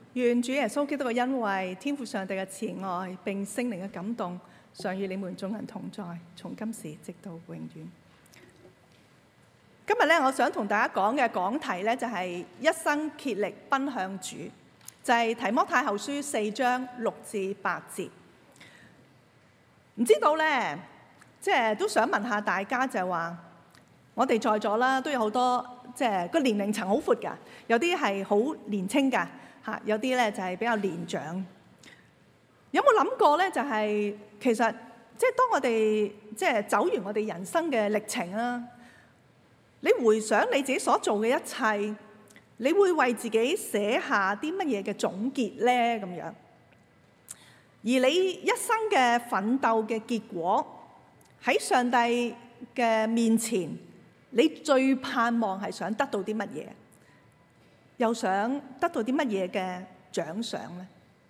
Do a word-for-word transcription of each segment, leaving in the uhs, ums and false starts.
願主耶穌基督嘅恩惠、天父上帝嘅慈愛並聖靈嘅感動，常與你們眾人同在，從今時直到永遠。今日咧，我想同大家講嘅講題咧，就係一生竭力奔向主，就係提摩太後書四章六至八節。唔知道咧，即係都想問下大家，就係話我哋在座啦，都有好多即係個年齡層好闊㗎，有啲係好年青㗎。嚇，有啲咧就係比較年長。有冇諗過咧？就係其實即係當我哋即係走完我哋人生嘅歷程啦，你回想你自己所做嘅一切，你會為自己寫下啲乜嘢嘅總結咧？咁樣，而你一生嘅奮鬥嘅結果喺上帝嘅面前，你最盼望係想得到啲乜嘢？又想得到啲乜嘢嘅獎賞呢？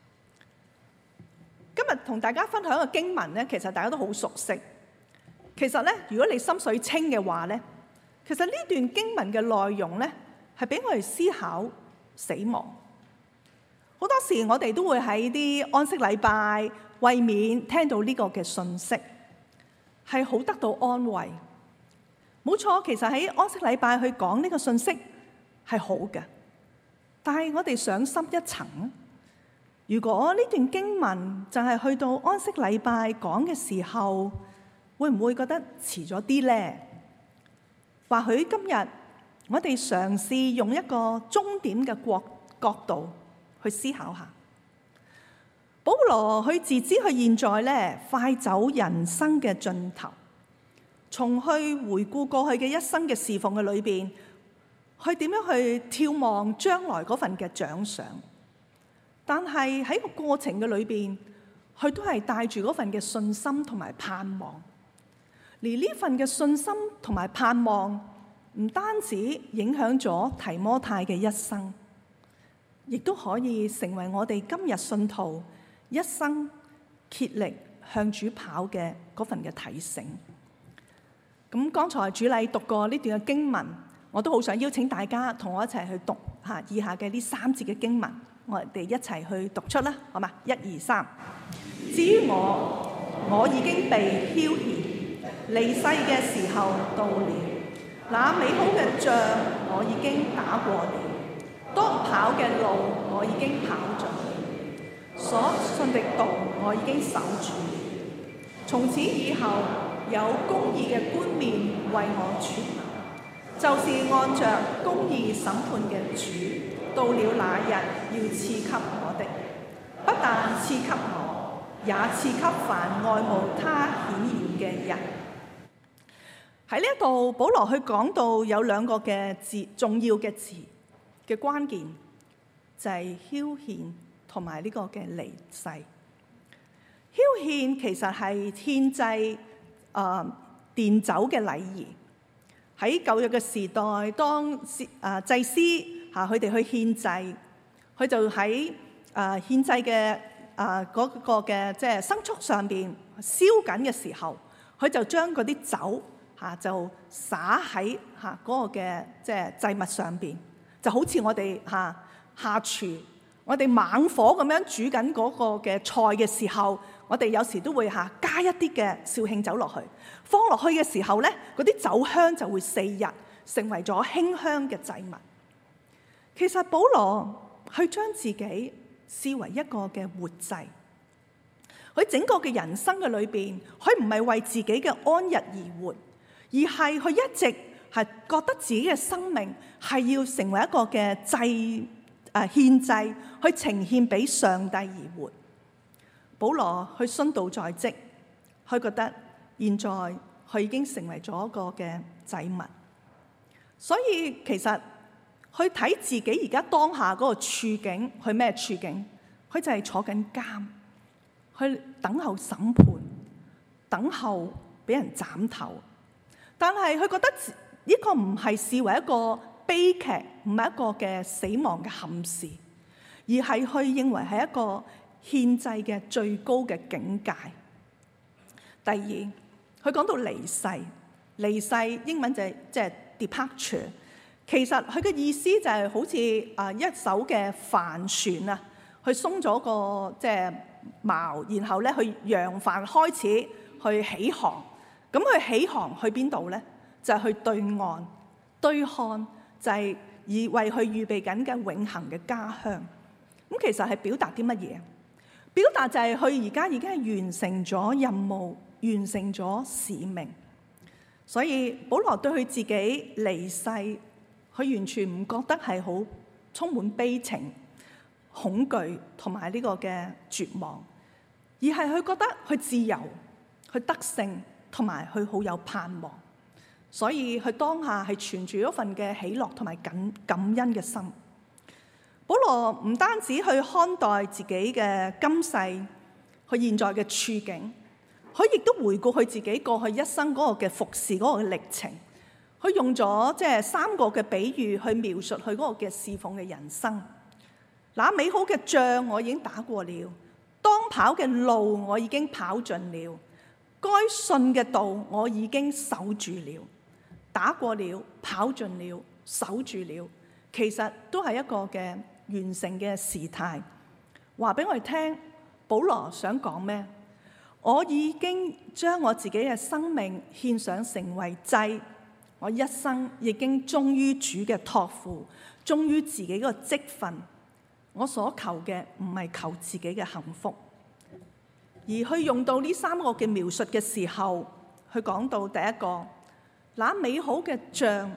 今日同大家分享嘅經文咧，其實大家都好熟悉。其實咧，如果你心水清嘅話咧，其實呢段經文嘅內容咧，係俾我哋思考死亡。好多時我哋都會喺啲安息禮拜、為免聽到呢個嘅信息，係好得到安慰。冇錯，其實喺安息禮拜去講呢個信息係好嘅。但係我哋上深一層，如果呢段經文就係去到安息禮拜講嘅時候，會唔會覺得遲咗啲呢？或許今日我哋嘗試用一個終點嘅角角度去思考下。保羅佢自知佢現在咧快走人生嘅盡頭，從去回顧過去嘅一生嘅侍奉嘅裏邊，佢點樣去眺望將來嗰份嘅獎賞？但係喺個過程嘅裏邊，佢都係帶住嗰份嘅信心同埋盼望。而呢份嘅信心同埋盼望，唔單止影響咗提摩太嘅一生，亦都可以成為我哋今日信徒一生竭力向主跑嘅嗰份嘅提醒。咁剛才主禮讀過呢段嘅經文，我都好想邀請大家同我一齊去讀下以下嘅呢三節嘅經文，我哋一齊去讀出啦，好嘛？一二三。至於我，我已經被澆奠，離世嘅時候到了。那美好嘅仗我已經打過了，當跑嘅路我已經跑咗，所信的道我已經守住了。從此以後，有公義嘅冠冕為我存。就是按着公義審判嘅主，到了那日要賜給我的，不但賜給我，也賜給凡愛慕他顯現嘅人。喺呢一度，保羅去講到有兩個嘅字，重要嘅字嘅關鍵，就係澆獻同埋呢個嘅離世。澆獻其實係獻祭啊奠酒嘅禮儀。喺舊約嘅時代，當啊祭司嚇佢哋去獻祭，佢就喺啊獻祭嘅啊嗰個嘅即係牲畜上邊燒緊嘅時候，佢就將嗰啲酒嚇就灑喺嚇嗰個嘅即係祭物上邊，就好似我哋嚇下廚，我哋猛火咁樣煮緊嗰個嘅菜嘅時候，我哋有時都會嚇加一啲嘅紹興酒落去。放落去嘅時候咧，嗰啲酒香就會四溢，成為咗馨香嘅祭物。其實保羅去將自己視為一個嘅活祭，佢整個嘅人生嘅裏邊，佢唔係為自己嘅安逸而活，而係佢一直係覺得自己嘅生命係要成為一個嘅祭誒獻祭，去呈獻俾上帝而活。保羅去殉道在即，佢覺得現在佢已經成為咗一個嘅祭物，所以其實去睇自己而家當下嗰個處境，佢咩處境？佢就係坐緊監，去等候審判，等候俾人斬頭。但係佢覺得呢個唔係視為一個悲劇，唔係一個嘅死亡嘅憾事，而係佢認為係一個獻祭嘅最高嘅境界。第二，佢講到離世，離世英文就係即係 departure。其實佢嘅意思就係好似啊一艘嘅帆船啊， 去鬆咗個即係矛，然後咧去揚帆開始去起航。咁佢起航去邊度咧？就係去對岸，對岸就係以為佢預備緊嘅永恆嘅家鄉。咁其實係表達啲乜嘢？表達就係佢而家已經係完成咗任務，完成咗使命。所以保羅對佢自己離世，佢完全唔覺得係好充滿悲情、恐懼同埋呢個嘅絕望，而係佢覺得佢自由、佢得勝同埋佢好有盼望。所以佢當下係存住一份嘅喜樂同埋感感恩嘅心。保羅唔單止去看待自己嘅今世，佢現在嘅處境，佢亦都回顧佢自己過去一生嗰個嘅服侍嗰個歷程。佢用咗即係三個嘅比喻去描述佢嗰個嘅侍奉嘅人生。那美好嘅仗我已經打過了，當跑嘅路我已經跑盡了，該信嘅道我已經守住了。打過了，跑盡了，守住了，其實都係一個嘅完成嘅時態。話俾我哋聽，保羅想講咩？我已經將我自己嘅生命獻上成為祭，我一生已經忠於主嘅託付，忠於自己個職分。我所求嘅唔係求自己嘅幸福，而去用到呢三個嘅描述嘅時候，去講到第一個。那美好嘅仗，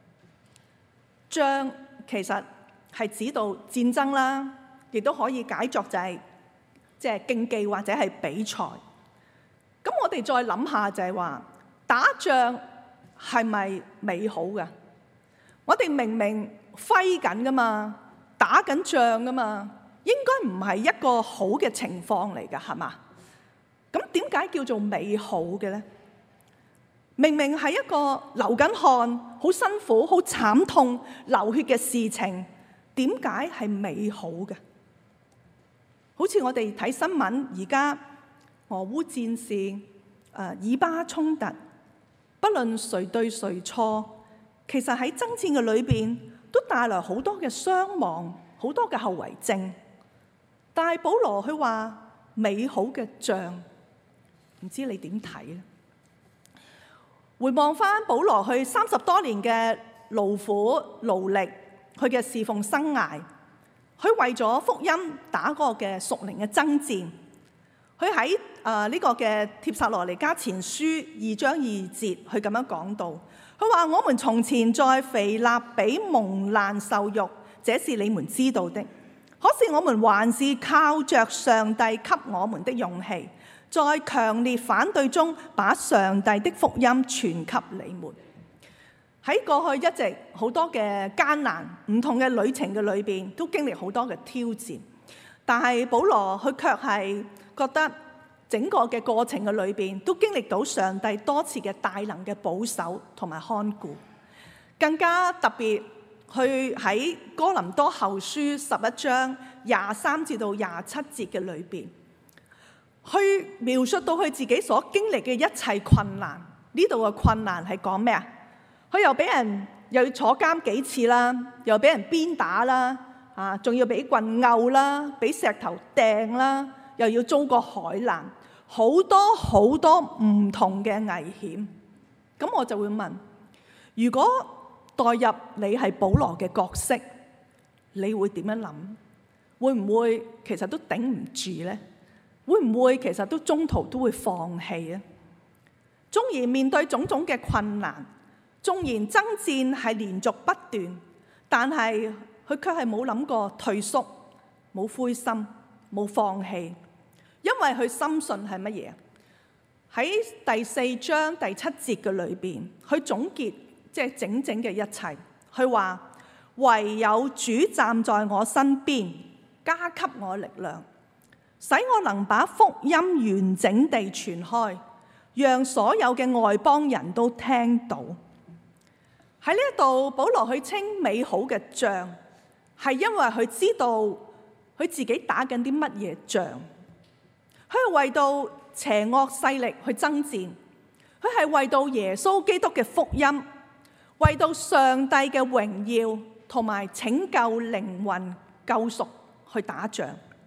仗其實係指到戰爭啦，亦都可以解作就係即係競技或者係比賽。咁我哋再諗下就係話，打仗係咪美好㗎？我哋明明揮緊㗎嘛，打緊仗㗎嘛，應該唔係一個好嘅情況嚟㗎，係嘛？咁點解叫做美好嘅咧？明明係一個流緊汗、好辛苦、好慘痛、流血嘅事情，點解係美好嘅？好似我哋睇新聞，而家俄烏戰事、誒、呃、以巴衝突，不論誰對誰錯，其實喺爭戰嘅裏邊都帶來好多嘅傷亡、好多嘅後遺症。但係保羅佢話美好嘅仗，唔知你點睇咧？回望翻保羅去三十多年嘅勞苦勞力，佢嘅侍奉生涯，佢為咗福音打嗰個嘅屬靈嘅爭戰。佢喺誒呢個嘅帖撒羅尼迦前書二章二節，佢咁樣講到，佢話：我們從前在腓立比蒙難受辱，這是你們知道的。可是我們還是靠着上帝給我們的勇氣，在強烈反對中，把上帝的福音傳給你們。喺過去一直好多嘅艱難、唔同嘅旅程嘅裏邊，都經歷好多嘅挑戰。但係保羅佢卻係覺得整個嘅過程嘅裏邊，都經歷到上帝多次嘅大能嘅保守同埋看顧。更加特別，佢喺哥林多後書十一章廿三至到廿七節嘅裏邊，去描述到佢自己所經歷嘅一切困難。呢度嘅困難係講咩啊？佢又俾人又要坐監幾次啦，又俾人鞭打啦，啊，仲要俾棍毆啦，俾石頭掟啦，又要遭過海難，好多好多唔同嘅危險。咁我就會問：如果代入你係保羅嘅角色，你會點樣諗？會唔會其實都頂唔住呢？會唔會其實都中途都會放棄咧？縱然面對種種嘅困難，縱然爭戰係連續不斷，但係佢卻係冇諗過退縮，冇灰心，冇放棄，因為佢深信係乜嘢？喺第四章第七節嘅裏邊，佢總結即係整整嘅一切。佢話：唯有主站在我身邊，加給我力量，使我能把福音完整地傳開，讓所有嘅外邦人都聽到。喺呢一度，保羅去稱美好嘅仗，係因為佢知道佢自己打緊啲乜嘢仗。佢係為到邪惡勢力去爭戰，佢係為到耶穌基督嘅福音，為到上帝嘅榮耀同埋拯救靈魂救贖去打仗。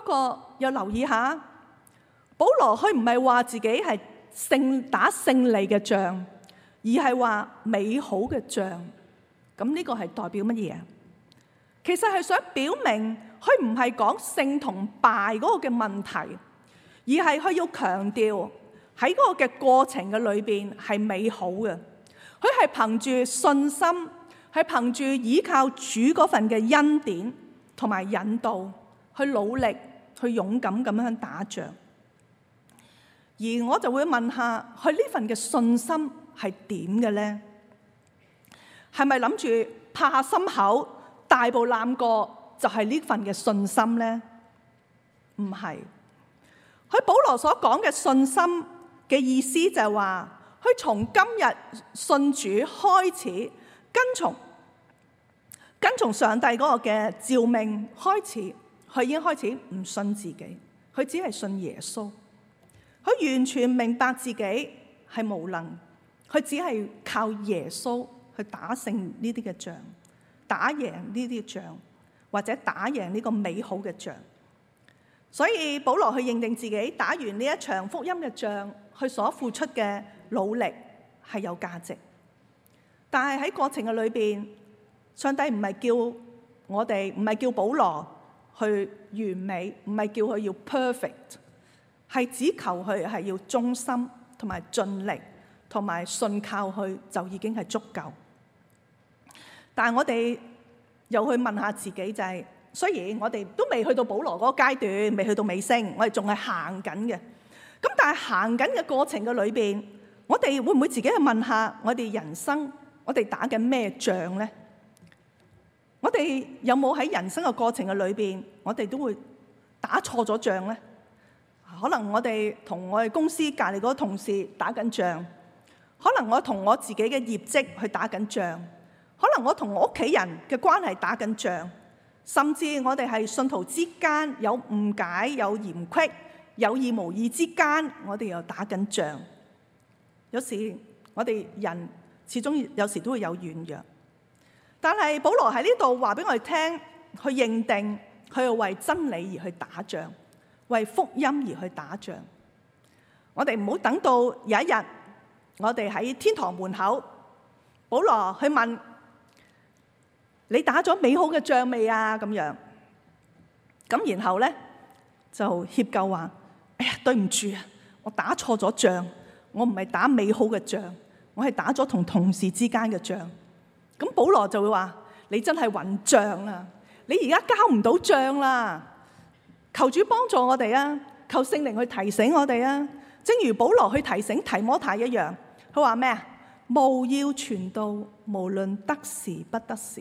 過又留意下，保羅佢唔係話自己係勝打勝利嘅仗，而係話美好嘅仗。咁呢個係代表乜嘢？其實係想表明佢唔係講勝同敗嗰個嘅問題，而係佢要強調喺嗰個嘅過程嘅裏邊係美好嘅。佢係憑住信心，係憑住依靠主嗰份嘅恩典同埋引導，去努力去勇敢咁樣打仗。而我就會問下，佢呢份嘅信心係點嘅呢？係咪諗住拍下心口，大步攬過就係呢份嘅信心呢？唔係。佢保羅所講嘅信心嘅意思就係話，佢從今日信主開始，跟從跟從上帝嗰個嘅召命開始，佢已經開始唔信自己，佢只係信耶穌。佢完全明白自己係無能，佢只係靠耶穌去打勝呢啲嘅仗，打贏呢啲仗，或者打贏呢個美好嘅仗。所以保羅去認定自己打完呢一場福音嘅仗，佢所付出嘅努力係有價值。但係喺過程嘅裏邊，上帝唔係叫我哋，唔係叫保羅去完美，唔係叫佢要 perfect， 係只求佢係要忠心同埋盡力，同埋信靠佢就已經係足夠。但係我哋又去問下自己，就係雖然我哋都未去到保羅嗰個階段，未去到尾聲，我哋仲係行緊嘅。咁但係行緊嘅過程嘅裏邊，我哋會唔會自己去問下我哋人生，我哋打緊咩仗呢？我哋有冇喺人生嘅過程嘅裏邊，我哋都會打錯咗仗呢？可能我哋同我哋公司隔離嗰個同事打緊仗，可能我同我自己嘅業績去打緊仗，可能我同我屋企人嘅關係打緊仗，甚至我哋係信徒之間有誤解、有嫌隙、有意無意之間，我哋又打緊仗。有時我哋人始終有時都會有軟弱，但係保羅喺呢度話俾我哋聽，去認定佢係為真理而去打仗，為福音而去打仗。我哋唔好等到有一日，我哋喺天堂門口，保羅去問你打咗美好嘅仗未啊？咁樣，咁然後咧就歉疚話：哎呀，對唔住啊，我打錯咗仗，我唔係打美好嘅仗，我係打咗同同事之間嘅仗。咁保羅就會話：你真係混賬啊！你而家交唔到賬啦！求主幫助我哋啊！求聖靈去提醒我哋啊！正如保羅去提醒提摩太一樣，佢話咩啊？務要傳道，無論得時不得時。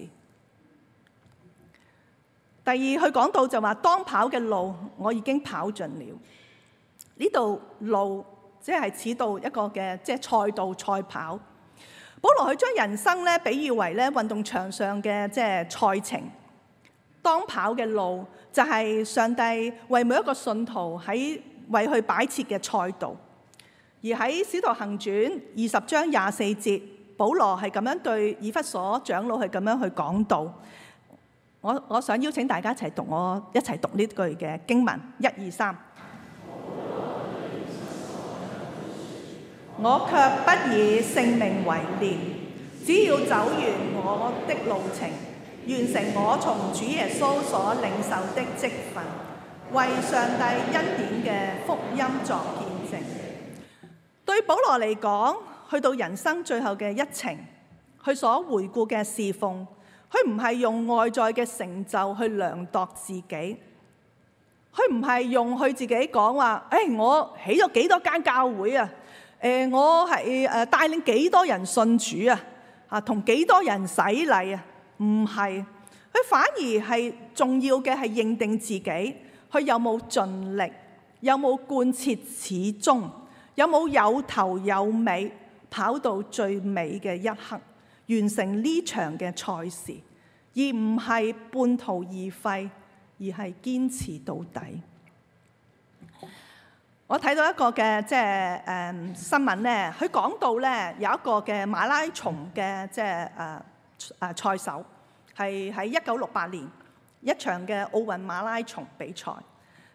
第二，佢講到就話，當跑嘅路我已經跑盡了。呢度路即係指到一個嘅即係賽道賽跑。保羅佢將人生咧比喻為咧運動場上嘅即係賽程。當跑嘅路就係上帝為每一個信徒喺為佢擺設嘅賽道。而喺《使徒行傳》二十章廿四節，保羅係咁樣對以弗所長老係咁樣去講道。我我想邀請大家一齊讀，我一齊讀呢句嘅經文，一二三。我卻不以性命為念，只要走完我的路程，完成我從主耶穌所領受的職分，為上帝恩典嘅福音作見證。對保羅嚟講，去到人生最後嘅一程，佢所回顧嘅侍奉，佢唔係用外在嘅成就去量度自己，佢唔係用佢自己講話，誒、哎，我起咗幾多間教會啊？誒，我係誒帶領幾多人信主啊？啊，同幾多人洗禮啊？唔係，佢反而係重要嘅係認定自己，佢有冇盡力，有冇貫徹始終，有冇有，有頭有尾，跑到最尾嘅一刻，完成呢場嘅賽事，而唔係半途而廢，而係堅持到底。我睇到一個嘅即係誒新聞咧，佢講到咧有一個嘅馬拉松嘅即係誒誒賽手，係喺一九六八年一場嘅奧運馬拉松比賽。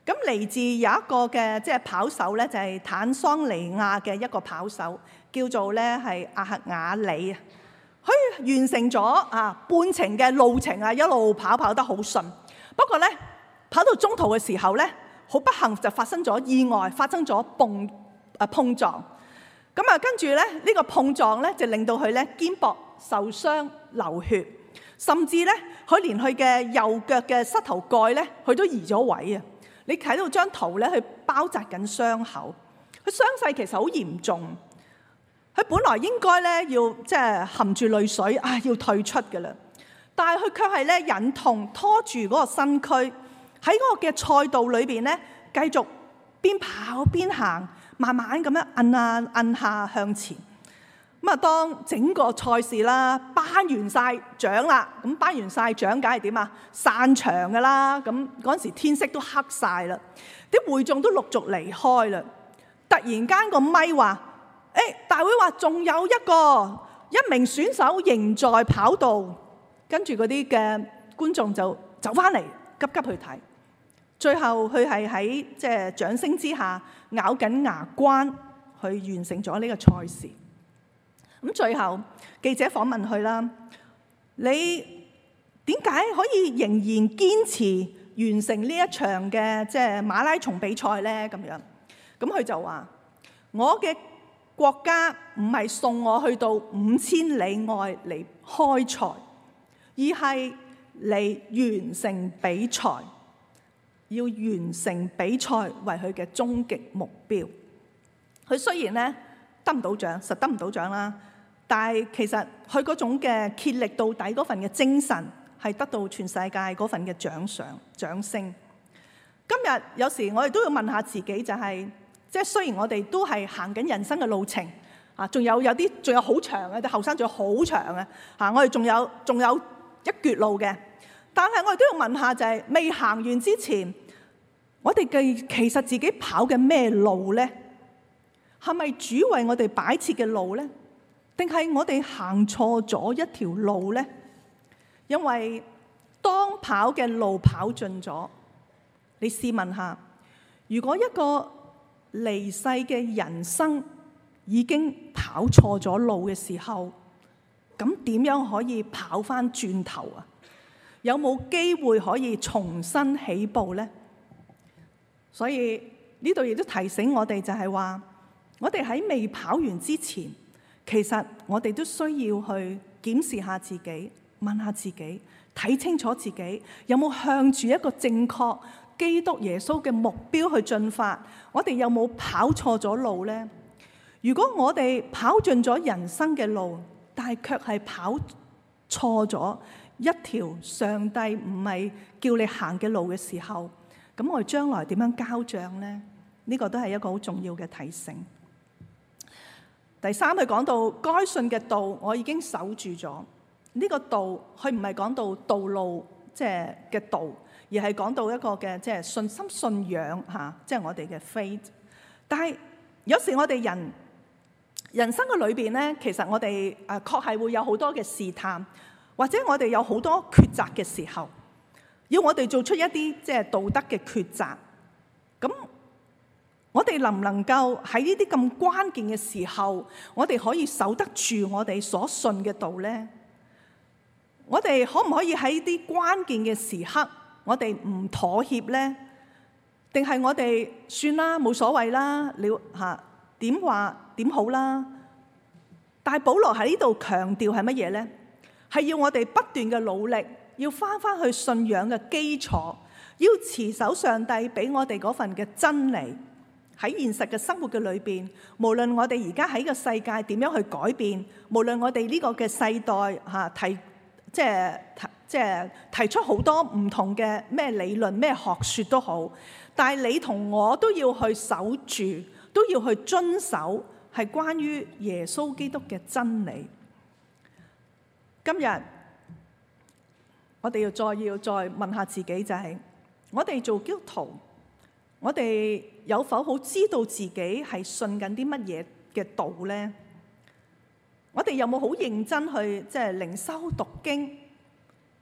咁嚟自有一個嘅即係跑手咧，就係坦桑尼亞嘅一個跑手，叫做咧係阿克雅里啊。佢完成咗啊半程嘅路程啊，一路跑跑得好順。不過咧，跑到中途嘅時候咧，好不幸就發生咗意外，發生咗碰啊碰撞。咁啊，跟住咧呢個碰撞咧就令到佢咧肩膊受傷流血，甚至咧佢連佢嘅右腳嘅膝頭蓋咧，佢都移咗位啊！你睇到張圖咧，佢包紮緊傷口，佢傷勢其實好嚴重。佢本來應該咧要即係含住淚水啊，要退出㗎啦，但係佢卻係咧忍痛拖住嗰個身軀喺嗰個嘅賽道裏邊咧，繼續邊跑邊行，慢慢咁樣摁下摁下向前。咁啊，當整個賽事啦，頒完晒獎啦，咁頒完晒獎，梗係點啊？散場㗎啦。咁嗰陣時天色都黑晒啦，啲會眾都陸續離開啦。突然間個咪話：誒、欸，大會話仲有一個一名選手仍在跑道。跟住嗰啲嘅觀眾就走翻嚟，急急去睇。最後佢係喺即係掌聲之下咬緊牙關去完成咗呢個賽事。咁最後記者訪問佢啦，你點解可以仍然堅持完成呢一場嘅即係馬拉松比賽咧？咁樣，咁佢就話：我嘅國家唔係送我去到五千里外嚟開賽，而係嚟完成比賽，要完成比賽為佢嘅終極目標。佢雖然咧得唔到獎，實得唔到獎啦。但係其實佢嗰種嘅竭力到底嗰份嘅精神，係得到全世界嗰份嘅獎賞掌聲。今日有時我哋都要問下自己，就係即係雖然我哋都係行緊人生嘅路程啊，仲有有啲仲有好長嘅，啲後生仲有好長嘅嚇，我哋仲有仲有一橛路嘅。但係我哋都要問下，就係未行完之前，我哋嘅其實自己跑緊咩路咧？係咪主為我哋擺設嘅路咧？定係我哋行錯咗一條路呢？因為當跑嘅路跑盡咗，你試問下，如果一個離世嘅人生已經跑錯咗路嘅時候，咁點樣可以跑返轉頭啊？有冇機會可以重新起步呢？所以呢度亦都提醒我哋，就係話我哋喺未跑完之前，其實我哋都需要去檢視下自己，問下自己，睇清楚自己有冇向住一個正確基督耶穌嘅目標去進發。我哋有冇跑錯咗路呢？如果我哋跑盡咗人生嘅路，但係卻係跑錯咗一條上帝唔係叫你行嘅路嘅時候，咁我哋將來點樣交賬呢？呢個都係一個好重要嘅提醒。第三，佢講到該信嘅道，我已經守住咗。呢個道，佢唔係講到道路即係嘅道，而係講到一個嘅即係信心、信仰嚇，即係我哋嘅 faith。但係有時我哋人人生嘅裏邊咧，其實我哋誒確係會有好多嘅試探，或者我哋有好多抉擇嘅時候，要我哋做出一啲即係道德嘅抉擇。咁我哋能唔能夠喺呢啲咁關鍵嘅時候，我哋可以守得住我哋所信嘅道呢？我哋可唔可以喺啲關鍵嘅時刻，我哋唔妥協呢？定係我哋算啦，冇所謂啦，你嚇點話點好啦？但係保羅喺呢度強調係乜嘢呢？係要我哋不斷嘅努力，要返返去信仰嘅基礎，要持守上帝俾我哋嗰份嘅真理。喺現實嘅生活嘅裏邊，無論我哋而家喺個世界點樣去改變，無論我哋呢個嘅世代嚇提即係即係提出好多唔同嘅咩理論、咩學説都好，但係你同我都要去守住，都要去遵守係關於耶穌基督嘅真理。今日我哋要再要再問下自己，就係我哋做基督徒，我哋有否好知道自己係信緊啲乜嘢嘅道呢？我哋有冇好認真去即係靈修讀經？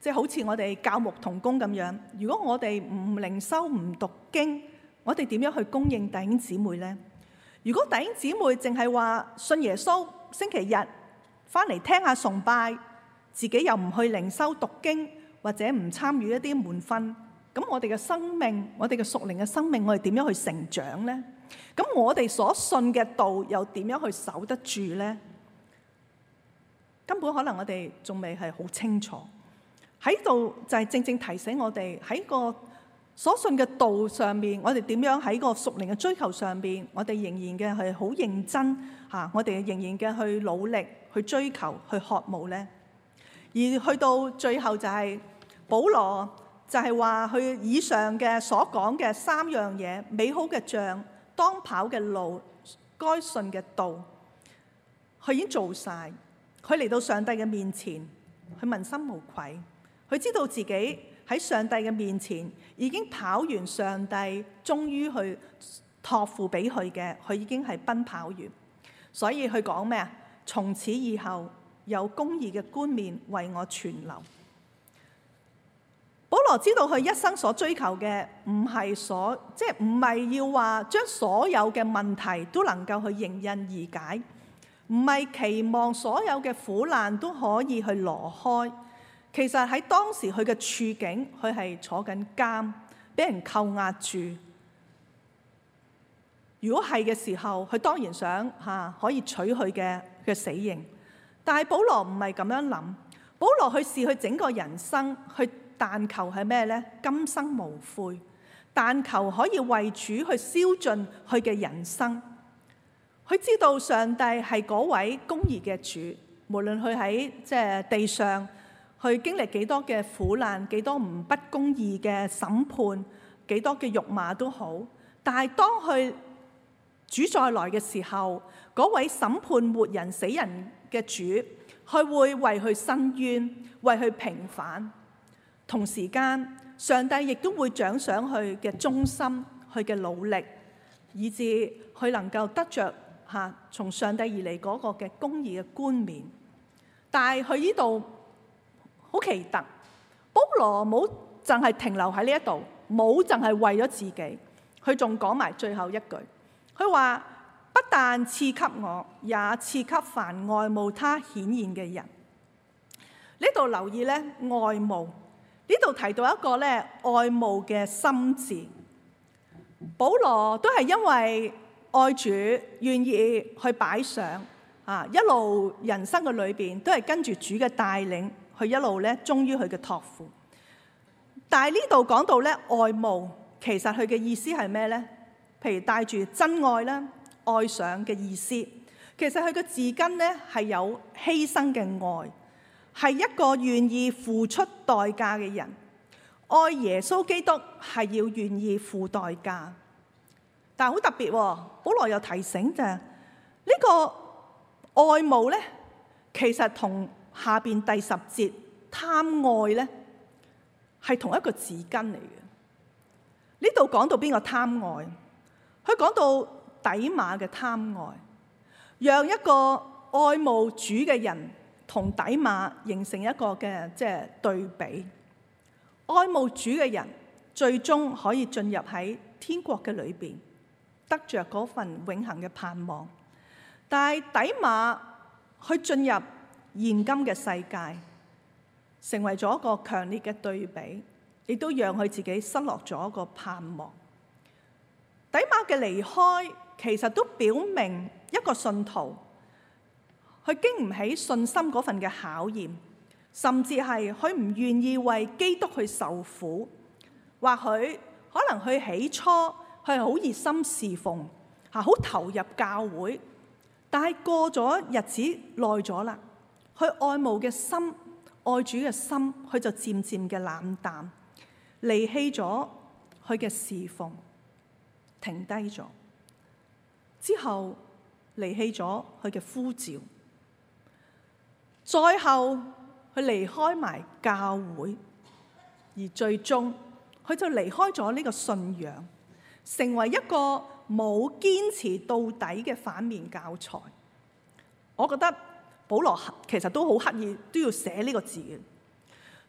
即係好似我哋教牧同工咁樣，如果我哋唔靈修唔讀經，我哋點樣去供應弟兄姊妹呢？如果弟兄姊妹淨係話信耶穌，星期日翻嚟聽下崇拜，自己又唔去靈修讀經，或者唔參與一啲門訓，咁我哋嘅生命，我哋嘅屬靈嘅生命，我哋點樣去成長呢？咁我哋所信嘅道又點樣去守得住呢？根本可能我哋仲未係好清楚。喺度就係正正提醒我哋喺個所信嘅道上面，我哋點樣喺個屬靈嘅追求上邊，我哋仍然嘅係好認真嚇，我哋仍然嘅去努力去追求去渴慕呢。而去到最後就係保羅就係話佢以上嘅所講嘅三樣嘢，美好嘅仗、當跑嘅路、該信嘅道，佢已經做晒。佢嚟到上帝嘅面前，佢問心無愧。佢知道自己喺上帝嘅面前已經跑完上帝終於去託付俾佢嘅，佢已經係奔跑完。所以佢講咩啊？從此以後有公義嘅冠冕為我存留。保羅知道佢一生所追求嘅唔係所，即係唔係要話將所有嘅問題都能夠去迎刃而解，唔係期望所有嘅苦難都可以去挪開。其實喺當時佢嘅處境，佢係坐緊監，俾人扣押住。如果係嘅時候，佢當然想嚇可以取佢嘅嘅死刑。但係保羅唔係咁樣諗，保羅去視佢整個人生，去但求係咩呢？今生無悔，但求可以為主去燒盡佢嘅人生。佢知道上帝係嗰位公義嘅主，無論佢喺即係地上，去經歷幾多嘅苦難，幾多唔不公義嘅審判，幾多嘅辱罵都好。但係當佢主再來嘅時候，嗰位審判活人死人嘅主，佢會為佢伸冤，為佢平反。同時間，上帝亦都會獎賞佢嘅忠心，佢嘅努力，以致佢能夠得着嚇從上帝而嚟嗰個嘅公義嘅冠冕。但係佢呢度好奇特，保羅冇淨係停留喺呢一度，冇淨係為咗自己，佢仲講埋最後一句，佢話不但賜給我，也賜給凡愛慕他顯現嘅人。呢度留意咧，愛慕，呢度提到一個咧愛慕嘅心志。保羅都係因為愛主，願意去擺上啊，一路人生嘅裏邊都係跟住主嘅帶領。佢一路咧忠於佢嘅託付，但係呢度講到咧愛慕，其實佢嘅意思係咩咧？譬如帶住真愛啦、愛上嘅意思，其實佢嘅字根咧係有犧牲嘅愛，係一個願意付出代價嘅人。愛耶穌基督係要願意付代價，但係好特別，保羅又提醒就係呢個愛慕咧，其實同下邊第十節貪愛咧係同一個字根嚟嘅。呢度講到邊個貪愛？佢講到底馬嘅貪愛，讓一個愛慕主嘅人同底馬形成一個嘅即係對比。愛慕主嘅人最終可以進入喺天國嘅裏邊，得着嗰份永恆嘅盼望。但係底馬去進入現今嘅世界，成為咗一個強烈嘅對比，亦都讓佢自己失落咗一個盼望。底馬嘅離開，其實都表明一個信徒，佢經唔起信心嗰份嘅考驗，甚至係佢唔願意為基督去受苦。或許可能佢起初佢係好熱心侍奉，嚇好投入教會，但係過咗日子耐咗啦。佢愛慕嘅心、愛主嘅心，佢就漸漸嘅冷淡，離棄咗佢嘅侍奉，停低咗。之後離棄咗佢嘅呼召，再後佢離開埋教會，而最終佢就離開咗呢個信仰，成為一個冇堅持到底嘅反面教材。我覺得保羅其實都好刻意都要寫呢個字嘅。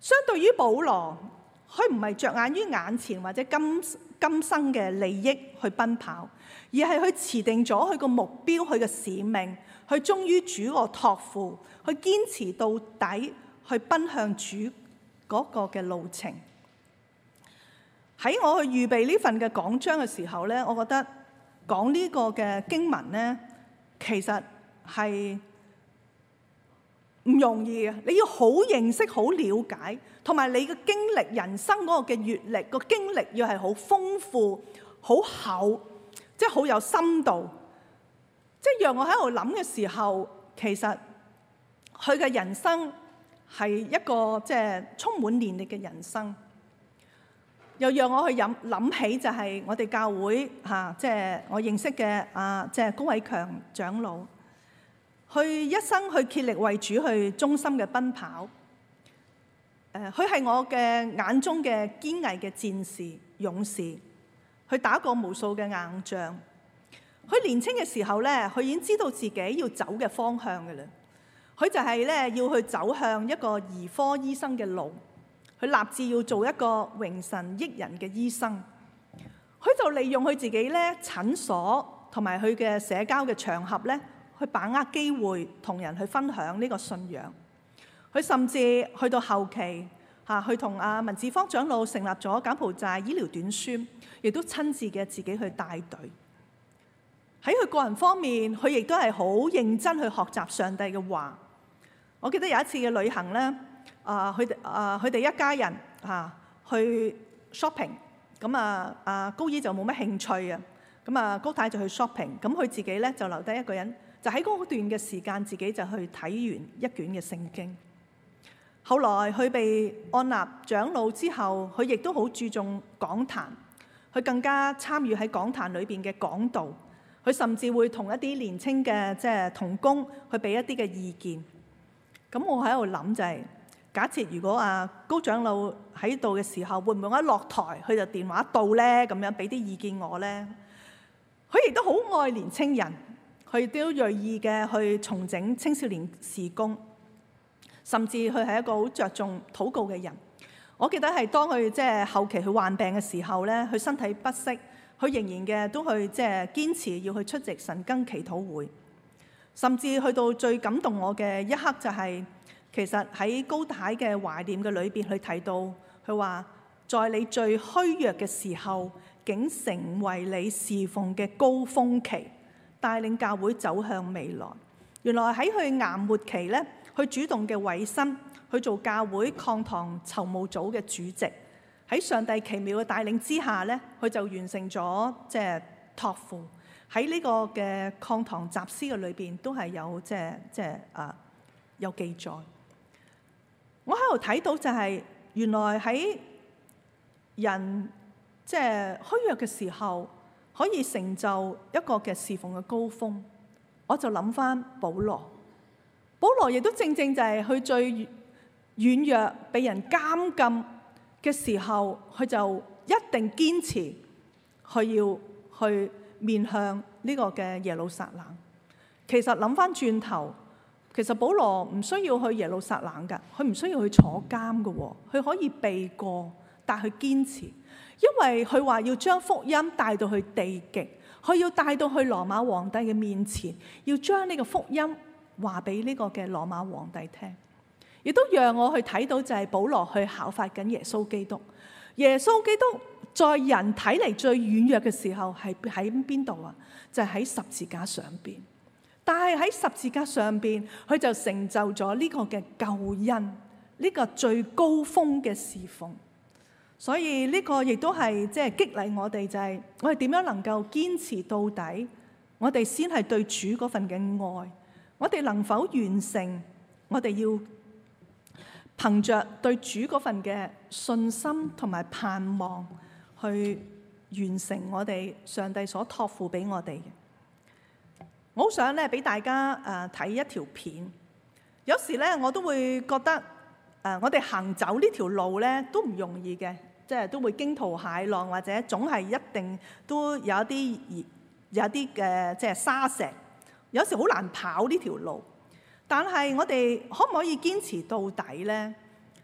相對於保羅，佢唔係着眼於眼前或者今今生嘅利益去奔跑，而係佢持定咗佢個目標、佢嘅使命，去忠於主個託付，去堅持到底，去奔向主嗰個嘅路程。喺我去預備呢份嘅講章嘅時候咧，我覺得講呢個嘅經文咧，其實係唔容易嘅，你要好認識、好了解，同埋你嘅經歷、人生嗰個嘅閲歷、個經歷要係好豐富、好厚，即係好有深度。即係讓我喺度諗嘅時候，其實佢嘅人生係一個即係充滿練歷嘅人生。又讓我去諗諗起就係我哋教會嚇，即係我認識嘅啊，即係高偉強長老。佢一生去竭力為主去忠心嘅奔跑，誒，佢係我嘅眼中嘅堅毅嘅戰士、勇士，佢打過無數嘅硬仗。佢年輕嘅時候咧，佢已經知道自己要走嘅方向嘅啦。佢就係咧要去走向一個兒科醫生嘅路，佢立志要做一個榮神益人嘅醫生。佢就利用佢自己咧診所同埋佢嘅社交嘅場合咧，去把握機會同人去分享呢個信仰。佢甚至去到後期嚇，去同阿文志芳長老成立咗柬埔寨醫療短宣，亦都親自嘅自己去帶隊。喺佢個人方面，佢亦都係好認真去學習上帝嘅話。我記得有一次嘅旅行咧，啊佢哋啊佢哋一家人嚇去 shopping， 咁啊啊高姨就冇乜興趣啊，咁啊高太就去 shopping， 咁佢自己咧就留低一個人。就喺嗰段嘅時間，自己就去睇完一卷嘅聖經。後來佢被按立長老之後，佢亦都好注重講壇，佢更加參與喺講壇裏邊嘅講道。佢甚至會同一啲年青嘅即係同工去俾一啲嘅意見。咁我喺度諗就係、是，假設如果啊高長老喺度嘅時候，會唔會一落台佢就電話到咧，咁樣俾啲意見我咧？佢亦都好愛年青人。佢亦都鋭意嘅去重整青少年事工，甚至佢係一個好着重禱告嘅人。我記得係當佢即係後期佢患病嘅時候咧，佢身體不適，佢仍然嘅都去即係堅持要去出席晨更祈禱會。甚至去到最感動我嘅一刻就係、是，其實喺高太嘅懷念嘅裏邊，佢提到佢話，在你最虛弱嘅時候，竟成為你侍奉嘅高峰期。帶領教會走向未來。原來喺佢癌末期咧，佢主動嘅委身去做教會抗堂籌募組嘅主席。喺上帝奇妙嘅帶領之下咧，佢就完成咗即係託付。喺呢個嘅抗堂集思嘅裏邊，都係有即係即係啊有記載。我喺度睇到就係、是、原來喺人即係虛弱嘅時候，可以成就一個嘅侍奉嘅高峰。我就諗翻保羅，保羅亦都正正就係佢最軟弱、被人監禁嘅時候，佢就一定堅持佢要去面向呢個嘅耶路撒冷。其實諗翻轉頭，其實保羅唔需要去耶路撒冷㗎，佢唔需要去坐監㗎，佢可以避過，但係佢堅持。因為佢話要將福音帶到去地極，佢要帶到去羅馬皇帝嘅面前，要將呢個福音話俾呢個嘅羅馬皇帝聽，亦都讓我去睇到就係保羅去效法緊耶穌基督。耶穌基督在人睇嚟最軟弱嘅時候係喺邊度啊？就係喺十字架上邊。但係喺十字架上邊，佢就成就咗呢個嘅救恩，呢個最高峰嘅侍奉。所以呢個亦都係即係激勵我哋，就係我哋點樣能夠堅持到底，我哋先係對主嗰份嘅愛。我哋能否完成？我哋要憑着對主嗰份嘅信心同埋盼望，去完成我哋上帝所託付俾我哋嘅。我好想咧俾大家誒睇一條片。有時咧我都會覺得誒我哋行走呢條路咧都唔容易嘅。即係都會驚濤駭浪，或者總係一定都有一啲有一啲嘅即係沙石，有時好難跑呢條路。但係我哋可唔可以堅持到底咧？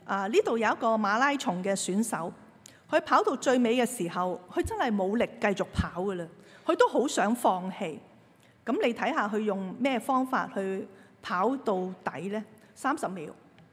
啊呢度有一個馬拉松嘅選手，佢跑到最尾嘅時候，佢真係冇力繼續跑㗎啦，佢都好想放棄。咁你睇下佢用咩方法去跑到底呢？三十秒。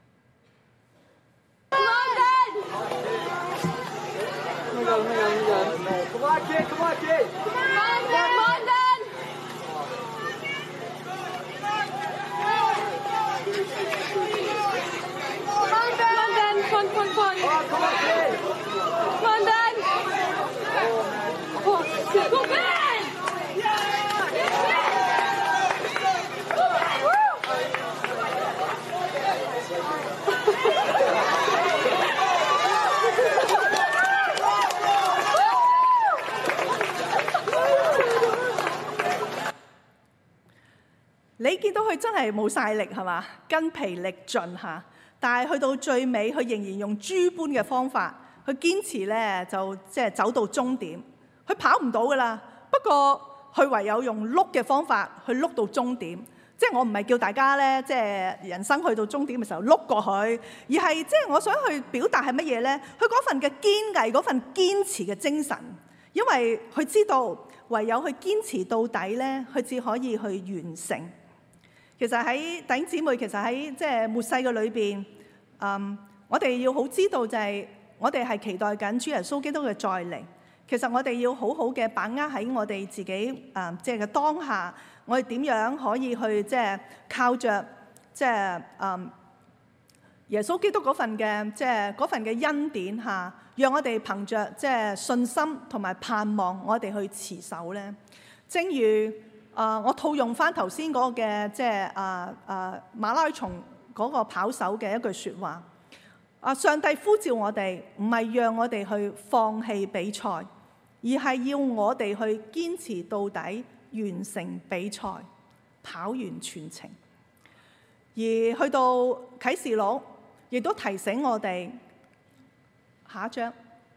你見到佢真係冇晒力係嘛？筋疲力盡嚇，但係去到最尾，佢仍然用豬般嘅方法去堅持咧，就即係走到終點。佢跑唔到㗎啦，不過佢唯有用碌嘅方法去碌到終點。即係我唔係叫大家咧，即係人生去到終點嘅時候碌過去，而係即係我想去表達係乜嘢咧？佢嗰份嘅堅毅，嗰份堅持嘅精神，因為佢知道唯有去堅持到底咧，佢至可以去完成。其實喺弟兄姊妹，其實喺即係末世嘅裏邊，嗯，我哋要好知道就係我哋係期待緊主耶穌基督嘅再嚟。其實我哋要好好嘅把握喺我哋自己誒即係嘅當下，我哋點樣可以去即係靠着即係誒耶穌基督嗰份嘅即係嗰份嘅恩典下，讓我哋憑着即係信心同埋盼望，我哋去持守咧。正如啊！Uh, 我套用翻頭先嗰個嘅即係啊啊馬拉松嗰個跑手嘅一句説話啊！上帝呼召我哋，唔係讓我哋去放棄比賽，而係要我哋去堅持到底，完成比賽，跑完全程。而去到啟示錄，亦都提醒我哋下一章。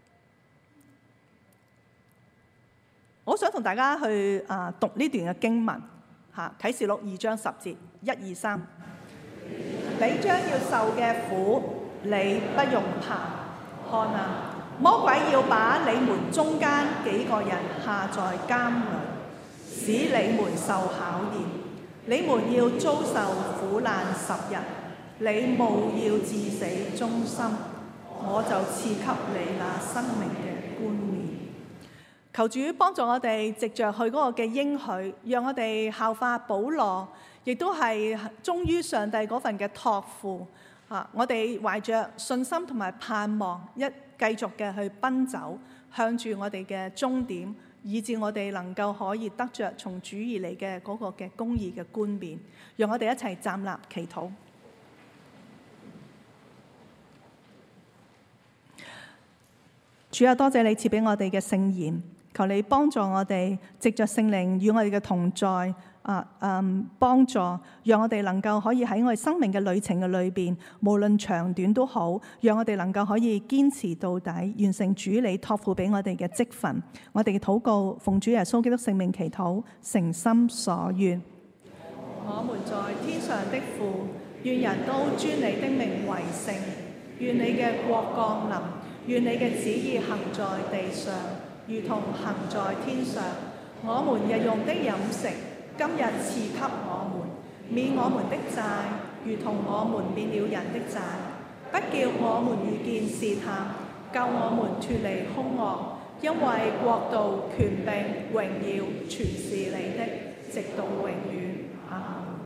我想同大家去啊讀呢段嘅經文嚇，啟示錄二章十節，一二三。你將要受嘅苦，你不用怕。看啊，魔鬼要把你們中間幾個人下在監裏，使你們受考驗。你們要遭受苦難十日，你務要至死忠心，我就賜給你那生命嘅冠冕。求主幫助我哋，藉着佢嗰個嘅應許，讓我哋效法保羅，亦都係忠於上帝嗰份嘅託付。啊，我哋懷着信心同埋盼望，一繼續嘅去奔走，向住我哋嘅終點，以致我哋能夠可以得着從主而嚟嘅嗰個嘅公義嘅冠冕。讓我哋一齊站立祈禱。主啊，多謝你賜俾我哋嘅聖言。求你幫助我哋，藉着聖靈與我哋嘅同在，啊，嗯，幫助，讓我哋能夠可以喺我哋生命嘅旅程嘅裏邊，無論長短都好，讓我哋能夠可以堅持到底，完成主你託付俾我哋嘅職分。我哋嘅禱告，奉主耶穌基督聖名祈禱，誠心所願。我們在天上的父，願人都尊你的名為聖，願你嘅國降臨，願你嘅旨意行在地上，如同行在天上。我們日用的飲食，今日賜給我們，免我們的債，如同我們免了人的債，不叫我們遇見試探，救我們脫離兇惡。因為國度、權柄、榮耀，全是你的，直到